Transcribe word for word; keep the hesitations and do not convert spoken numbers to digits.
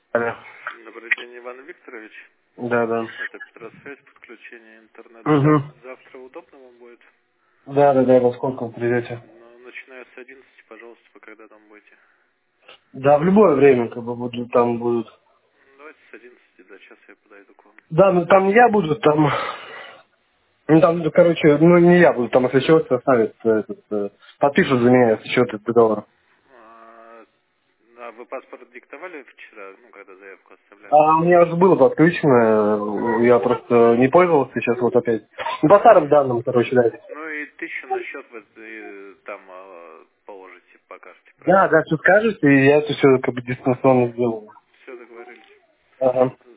Алло. Добрый день, Иван Викторович. Да, да. Это Петросвязь, подключение интернета. Угу. Завтра удобно вам будет? Да, да, да, во сколько вы придете? Но начиная с одиннадцати, пожалуйста, по когда там будете? Да, в любое время, как бы будут, там будут. Давайте с одиннадцати до часа я подойду к вам. Да, ну там не я буду, там. Ну там, ну, короче, ну не я буду, там если что составит этот, э, подпишут за меня, если что этот договор. А, а вы паспорт диктовали вчера, ну, когда заявку оставляли? А у меня уже было подключено, я просто не пользовался, сейчас вот опять. Ну, по старым данным, короче, да. Ну и тысячу на счет вы э, там а, положите по карте, Да, правильно? да, что скажете, и я это все как бы дистанционно сделаю. Все договорились. Ага.